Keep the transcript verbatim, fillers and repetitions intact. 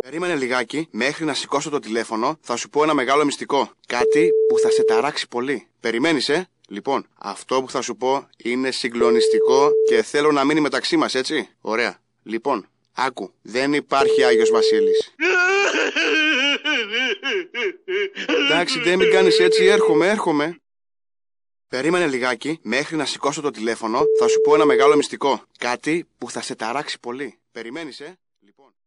Περίμενε λιγάκι, μέχρι να σηκώσω το τηλέφωνο, θα σου πω ένα μεγάλο μυστικό. Κάτι που θα σε ταράξει πολύ. Περιμένεις, ε? Λοιπόν, αυτό που θα σου πω είναι συγκλονιστικό και θέλω να μείνει μεταξύ μας, έτσι? Ωραία. Λοιπόν, άκου. Δεν υπάρχει Άγιος Βασίλης. Εντάξει, δεν μην κάνεις έτσι, έρχομαι, έρχομαι. Περίμενε λιγάκι, μέχρι να σηκώσω το τηλέφωνο, θα σου πω ένα μεγάλο μυστικό. Κάτι που θα σε ταράξει πολύ. Περιμένεις, ε? Λοιπόν.